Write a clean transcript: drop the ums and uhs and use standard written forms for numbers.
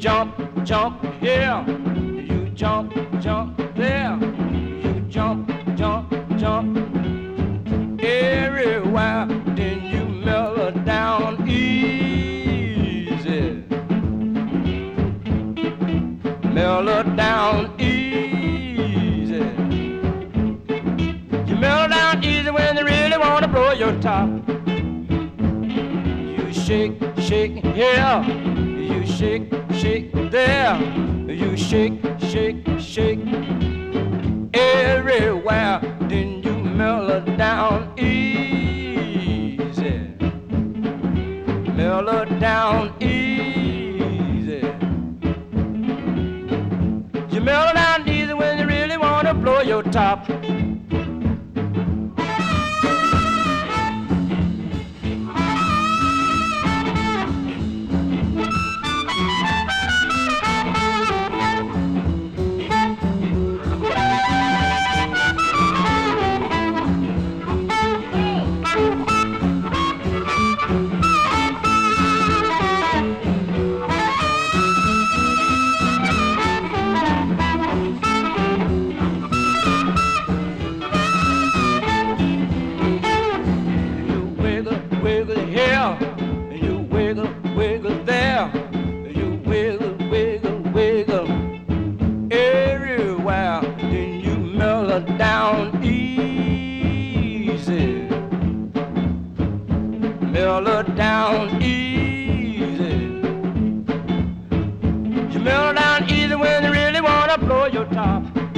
jump, jump here. You jump, jump there. You jump, jump, jump everywhere. Then you mellow down easy. Mellow down easy. You mellow down easy when they really want to blow your top. You shake, shake here. You shake, shake there. You shake, shake, shake everywhere. Then you mellow down easy. Mellow down easy. You mellow down easy when you really want to blow your top. Down easy, mellow down easy. You mellow down easy when you really wanna blow your top.